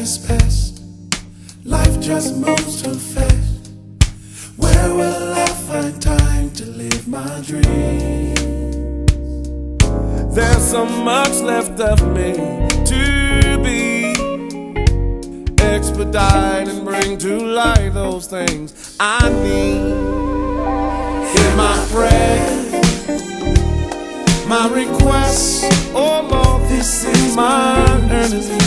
has passed. Life just moves too fast. Where will I find time to live my dream? There's so much left of me to be. Expedite and bring to light those things I need. Hear my prayer, my request, Oh Lord, this is my earnest